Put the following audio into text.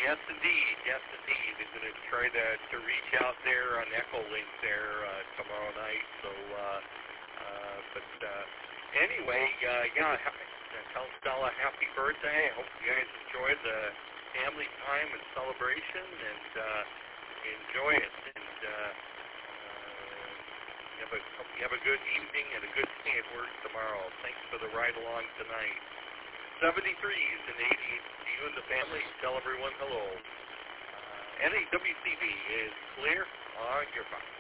Yes, indeed. Yes, indeed. I'm going to try to reach out there on Echolink there tomorrow night. So, anyway, tell Stella happy birthday. I hope you guys enjoy the family time and celebration, and enjoy it. And you have a good evening and a good day at work tomorrow. Thanks for the ride along tonight. 73s and 80s to you and the family. Tell everyone hello. NAWCB is clear on your phone.